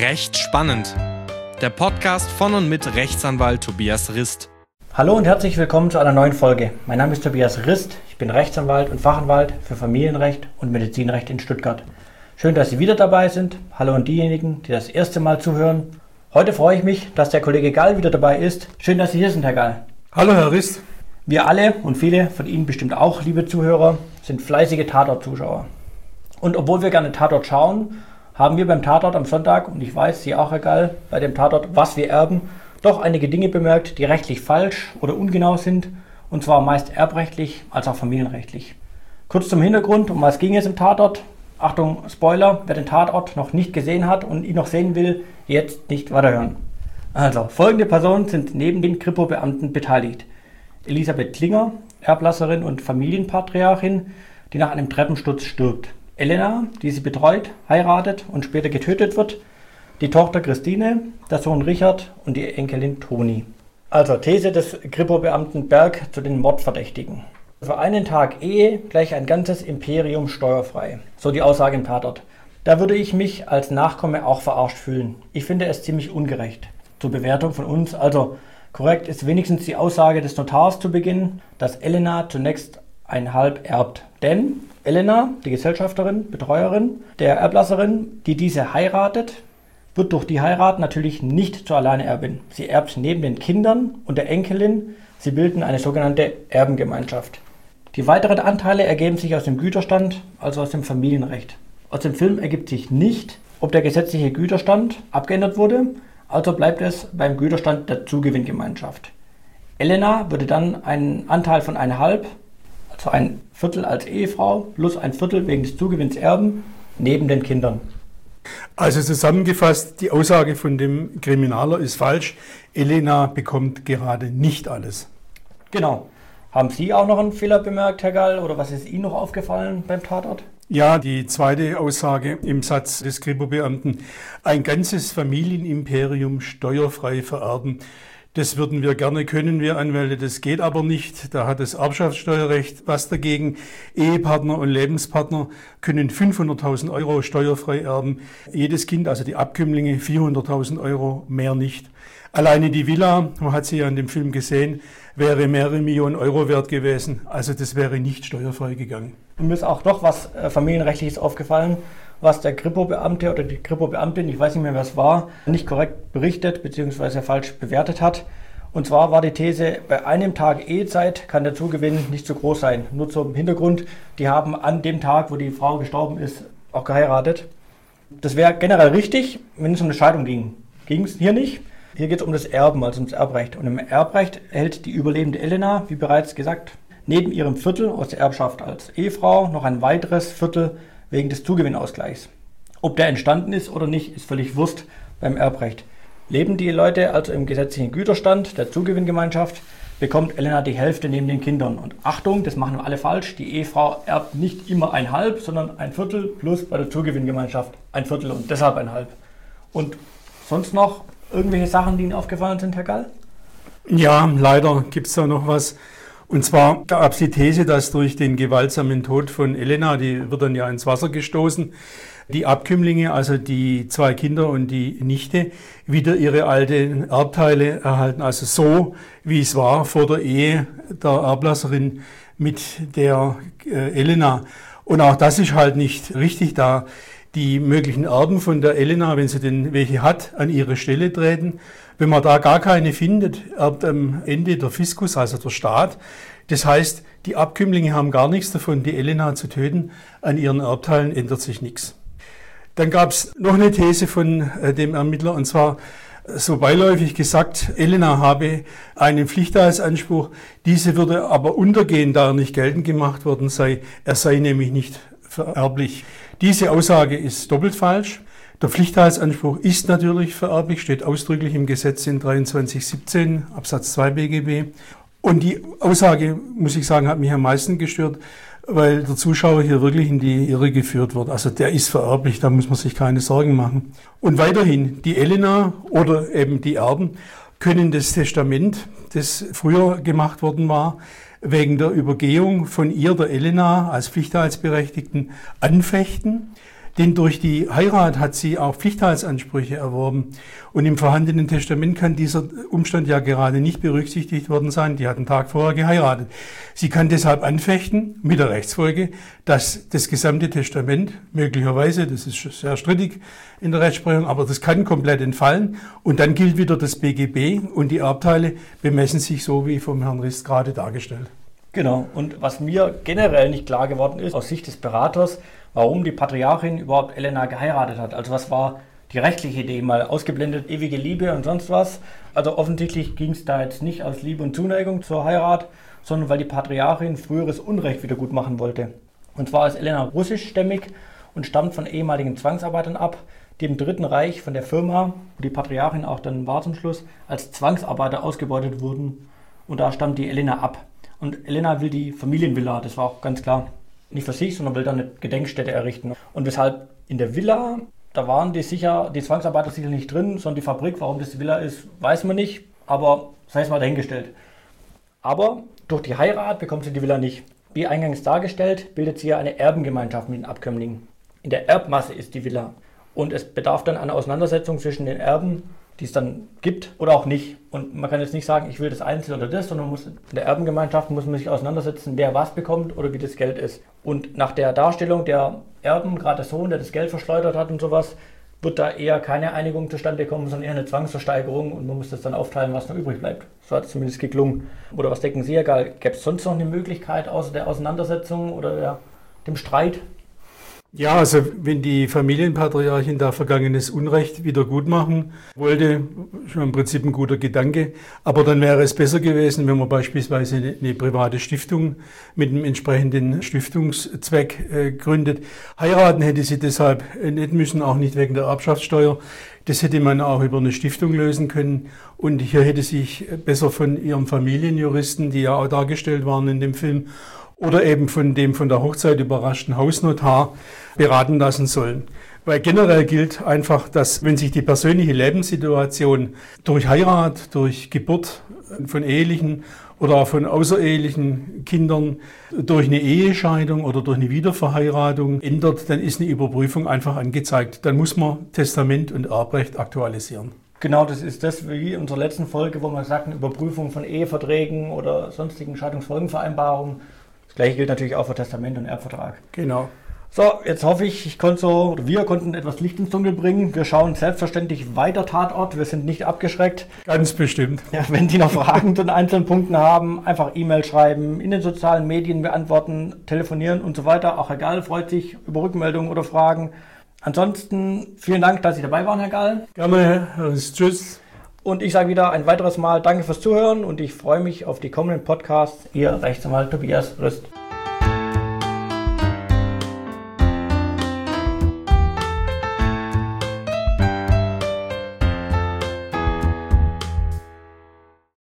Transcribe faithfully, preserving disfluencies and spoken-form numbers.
Recht spannend. Der Podcast von und mit Rechtsanwalt Tobias Rist. Hallo und herzlich willkommen zu einer neuen Folge. Mein Name ist Tobias Rist, ich bin Rechtsanwalt und Fachanwalt für Familienrecht und Medizinrecht in Stuttgart. Schön, dass Sie wieder dabei sind. Hallo an diejenigen, die das erste Mal zuhören. Heute freue ich mich, dass der Kollege Gall wieder dabei ist. Schön, dass Sie hier sind, Herr Gall. Hallo, Herr Rist. Wir alle und viele von Ihnen bestimmt auch, liebe Zuhörer, sind fleißige Tatort-Zuschauer. Und obwohl wir gerne Tatort schauen, haben wir beim Tatort am Sonntag, und ich weiß, Sie auch, Herr Gall, bei dem Tatort Was wir erben, doch einige Dinge bemerkt, die rechtlich falsch oder ungenau sind, und zwar meist erbrechtlich als auch familienrechtlich. Kurz zum Hintergrund, um was ging es im Tatort? Achtung, Spoiler, wer den Tatort noch nicht gesehen hat und ihn noch sehen will, jetzt nicht weiterhören. Also, folgende Personen sind neben den Kripo-Beamten beteiligt. Elisabeth Klinger, Erblasserin und Familienpatriarchin, die nach einem Treppensturz stirbt. Elena, die sie betreut, heiratet und später getötet wird. Die Tochter Christine, der Sohn Richard und die Enkelin Toni. Also These des Kripo-Beamten Berg zu den Mordverdächtigen. Für einen Tag Ehe gleich ein ganzes Imperium steuerfrei. So die Aussage im Tatort. Da würde ich mich als Nachkomme auch verarscht fühlen. Ich finde es ziemlich ungerecht. Zur Bewertung von uns, also korrekt ist wenigstens die Aussage des Notars zu Beginn, dass Elena zunächst ein Halb erbt. Denn Elena, die Gesellschafterin, Betreuerin der Erblasserin, die diese heiratet, wird durch die Heirat natürlich nicht zur Alleinerbin. Sie erbt neben den Kindern und der Enkelin, sie bilden eine sogenannte Erbengemeinschaft. Die weiteren Anteile ergeben sich aus dem Güterstand, also aus dem Familienrecht. Aus dem Film ergibt sich nicht, ob der gesetzliche Güterstand abgeändert wurde, also bleibt es beim Güterstand der Zugewinngemeinschaft. Elena würde dann einen Anteil von eineinhalb, also ein Viertel als Ehefrau, plus ein Viertel wegen des Zugewinns erben, neben den Kindern. Also zusammengefasst, die Aussage von dem Kriminaler ist falsch. Elena bekommt gerade nicht alles. Genau. Haben Sie auch noch einen Fehler bemerkt, Herr Gall, oder was ist Ihnen noch aufgefallen beim Tatort? Ja, die zweite Aussage im Satz des Kripo-Beamten, ein ganzes Familienimperium steuerfrei vererben. Das würden wir gerne, können wir Anwälte, das geht aber nicht. Da hat das Erbschaftssteuerrecht was dagegen. Ehepartner und Lebenspartner können fünfhunderttausend Euro steuerfrei erben. Jedes Kind, also die Abkömmlinge, vierhunderttausend Euro, mehr nicht. Alleine die Villa, man hat sie ja in dem Film gesehen, wäre mehrere Millionen Euro wert gewesen. Also das wäre nicht steuerfrei gegangen. Und mir ist auch noch was äh, Familienrechtliches aufgefallen, was der Kripo-Beamte oder die Kripo-Beamtin, ich weiß nicht mehr, wer es war, nicht korrekt berichtet bzw. falsch bewertet hat. Und zwar war die These, bei einem Tag Ehezeit kann der Zugewinn nicht so groß sein. Nur zum Hintergrund, die haben an dem Tag, wo die Frau gestorben ist, auch geheiratet. Das wäre generell richtig, wenn es um eine Scheidung ging. Ging es hier nicht. Hier geht es um das Erben, also ums Erbrecht. Und im Erbrecht erhält die überlebende Elena, wie bereits gesagt, neben ihrem Viertel aus der Erbschaft als Ehefrau noch ein weiteres Viertel wegen des Zugewinnausgleichs. Ob der entstanden ist oder nicht, ist völlig Wurst beim Erbrecht. Leben die Leute also im gesetzlichen Güterstand der Zugewinngemeinschaft, bekommt Elena die Hälfte neben den Kindern. Und Achtung, das machen wir alle falsch, die Ehefrau erbt nicht immer ein Halb, sondern ein Viertel plus bei der Zugewinngemeinschaft ein Viertel und deshalb ein Halb. Und sonst noch irgendwelche Sachen, die Ihnen aufgefallen sind, Herr Gall? Ja, leider gibt es da noch was. Und zwar gab es die These, dass durch den gewaltsamen Tod von Elena, die wird dann ja ins Wasser gestoßen, die Abkömmlinge, also die zwei Kinder und die Nichte, wieder ihre alten Erbteile erhalten. Also so, wie es war vor der Ehe der Erblasserin mit der äh, Elena. Und auch das ist halt nicht richtig, da die möglichen Erben von der Elena, wenn sie denn welche hat, an ihre Stelle treten. Wenn man da gar keine findet, erbt am Ende der Fiskus, also der Staat. Das heißt, die Abkömmlinge haben gar nichts davon, die Elena zu töten. An ihren Erbteilen ändert sich nichts. Dann gab es noch eine These von äh, dem Ermittler, und zwar so beiläufig gesagt, Elena habe einen Pflichtteilsanspruch. Diese würde aber untergehen, da er nicht geltend gemacht worden sei. Er sei nämlich nicht vererblich. Diese Aussage ist doppelt falsch. Der Pflichtteilsanspruch ist natürlich vererblich, steht ausdrücklich im Gesetz in dreiundzwanzig siebzehn Absatz zwei B G B. Und die Aussage, muss ich sagen, hat mich am meisten gestört, weil der Zuschauer hier wirklich in die Irre geführt wird. Also der ist vererblich, da muss man sich keine Sorgen machen. Und weiterhin, die Elena oder eben die Erben können das Testament, das früher gemacht worden war, wegen der Übergehung von ihr, der Elena, als Pflichtteilsberechtigten anfechten. Denn durch die Heirat hat sie auch Pflichtteilsansprüche erworben. Und im vorhandenen Testament kann dieser Umstand ja gerade nicht berücksichtigt worden sein. Die hat einen Tag vorher geheiratet. Sie kann deshalb anfechten, mit der Rechtsfolge, dass das gesamte Testament möglicherweise, das ist sehr strittig in der Rechtsprechung, aber das kann komplett entfallen. Und dann gilt wieder das B G B und die Erbteile bemessen sich so wie vom Herrn Rist gerade dargestellt. Genau. Und was mir generell nicht klar geworden ist, aus Sicht des Beraters, warum die Patriarchin überhaupt Elena geheiratet hat. Also was war die rechtliche Idee, mal ausgeblendet, ewige Liebe und sonst was. Also offensichtlich ging es da jetzt nicht aus Liebe und Zuneigung zur Heirat, sondern weil die Patriarchin früheres Unrecht wieder gut machen wollte. Und zwar ist Elena russischstämmig und stammt von ehemaligen Zwangsarbeitern ab, die im Dritten Reich von der Firma, wo die Patriarchin auch dann war zum Schluss, als Zwangsarbeiter ausgebeutet wurden. Und da stammt die Elena ab. Und Elena will die Familienvilla, das war auch ganz klar, nicht für sich, sondern will da eine Gedenkstätte errichten. Und weshalb in der Villa, da waren die sicher, die Zwangsarbeiter sicher nicht drin, sondern die Fabrik, warum das die Villa ist, weiß man nicht, aber sei es mal dahingestellt. Aber durch die Heirat bekommt sie die Villa nicht. Wie eingangs dargestellt, bildet sie ja eine Erbengemeinschaft mit den Abkömmlingen. In der Erbmasse ist die Villa. Und es bedarf dann einer Auseinandersetzung zwischen den Erben, die es dann gibt oder auch nicht. Und man kann jetzt nicht sagen, ich will das Einzelne oder das, sondern muss in der Erbengemeinschaft muss man sich auseinandersetzen, wer was bekommt oder wie das Geld ist. Und nach der Darstellung der Erben, gerade der Sohn, der das Geld verschleudert hat und sowas, wird da eher keine Einigung zustande kommen, sondern eher eine Zwangsversteigerung und man muss das dann aufteilen, was noch übrig bleibt. So hat es zumindest geklungen. Oder was denken Sie, Herr Gall? Gäbe es sonst noch eine Möglichkeit außer der Auseinandersetzung oder der, dem Streit? Ja, also wenn die Familienpatriarchin da vergangenes Unrecht wieder gut machen wollte, schon im Prinzip ein guter Gedanke, aber dann wäre es besser gewesen, wenn man beispielsweise eine, eine private Stiftung mit einem entsprechenden Stiftungszweck äh, gründet. Heiraten hätte sie deshalb nicht müssen, auch nicht wegen der Erbschaftssteuer. Das hätte man auch über eine Stiftung lösen können und hier hätte sich besser von ihrem Familienjuristen, die ja auch dargestellt waren in dem Film, oder eben von dem von der Hochzeit überraschten Hausnotar beraten lassen sollen. Weil generell gilt einfach, dass wenn sich die persönliche Lebenssituation durch Heirat, durch Geburt von ehelichen oder auch von außerehelichen Kindern, durch eine Ehescheidung oder durch eine Wiederverheiratung ändert, dann ist eine Überprüfung einfach angezeigt. Dann muss man Testament und Erbrecht aktualisieren. Genau, das ist das wie in unserer letzten Folge, wo wir sagten, Überprüfung von Eheverträgen oder sonstigen Scheidungsfolgenvereinbarungen. Das gleiche gilt natürlich auch für Testament und Erbvertrag. Genau. So, jetzt hoffe ich, ich konnte so, oder wir konnten etwas Licht ins Dunkel bringen. Wir schauen selbstverständlich weiter Tatort, wir sind nicht abgeschreckt. Ganz bestimmt. Ja, wenn Sie noch Fragen zu den einzelnen Punkten haben, einfach E-Mail schreiben, in den sozialen Medien beantworten, telefonieren und so weiter. Auch Herr Gall freut sich über Rückmeldungen oder Fragen. Ansonsten vielen Dank, dass Sie dabei waren, Herr Gall. Gerne, tschüss. Und ich sage wieder ein weiteres Mal danke fürs Zuhören und ich freue mich auf die kommenden Podcasts. Ihr Rechtsanwalt Tobias Rist.